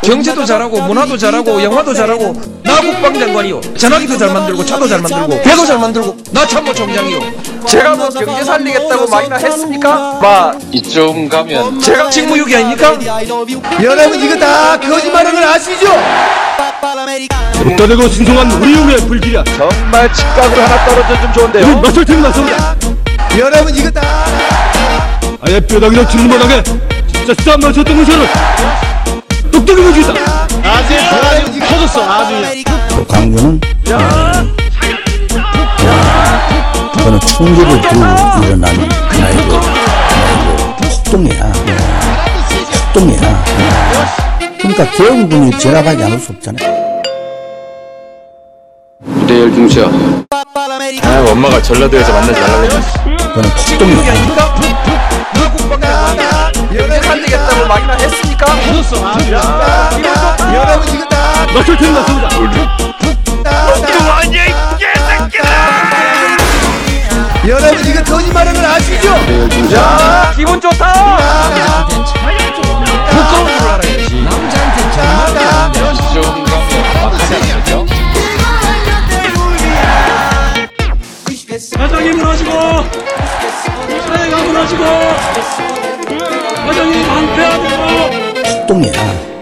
경제도 잘하고 문화도 잘하고 영화도 잘하고 나 국방장관이요. 전화기도 잘 만들고 차도 잘 만들고 배도 잘 만들고 나 참모총장이요. 제가 뭐 경제 살리겠다고 말이나 했습니까? 막 이쯤 가면 제가 직무유기 아닙니까? 여러분 이거 다 거짓말인 걸 아시죠? 못다되고 신성한 우리 용의 불길이야. 정말 직각으로 하나 떨어져주면 좋은데요. 우리 맞설 테니 맞섭니다. 여러분 이거 다 아예 뼈다귀로 질문하게 진짜 싸움 맞췄던 의사를 똑똑히 보여주겠다. 아주 터졌어 아주. 강조는 그거는 충격을 두고 일어난 하나의 폭동이야. 폭동이야. 그러니까 결국은 진압하지 않을 수 없잖아요. 내일 김수야. 엄마가 전라도에서 만나지 말라고 했어. 그거는 직무유기 폭동이야. 아닙니까? 나 국방장관이 경제 살리겠다고 말이나 했습니까? 여러분 이거 다 맞설 테니 맞섭니다. 여러분 이거 거짓말인 걸 아시죠? 야 기분 좋다. 부끄러운 줄 알아야지. 이쯤 가면 사장님 무너지고 사회가 무너지고 사장님 방패하고 폭동이야.